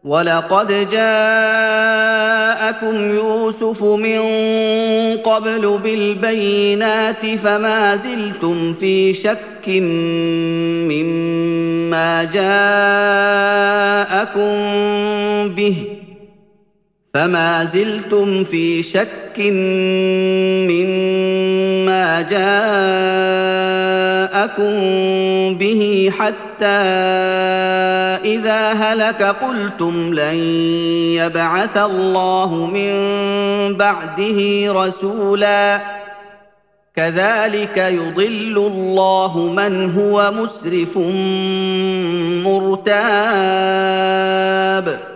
وَلَقَدْ جَاءَكُمْ يُوسُفُ مِن قَبْلُ بِالْبَيِّنَاتِ فَمَا زِلْتُمْ فِي شَكٍّ مِّمَّا جَاءَكُم بِهِ حَتَّىٰ إِذَا هَلَكَ قُلْتُمْ لَن يَبْعَثَ اللَّهُ مِن بَعْدِهِ رَسُولًا ۚ كَذَٰلِكَ يُضِلُّ اللَّهُ مَنْ هُوَ مُسْرِفٌ مُّرْتَابٌ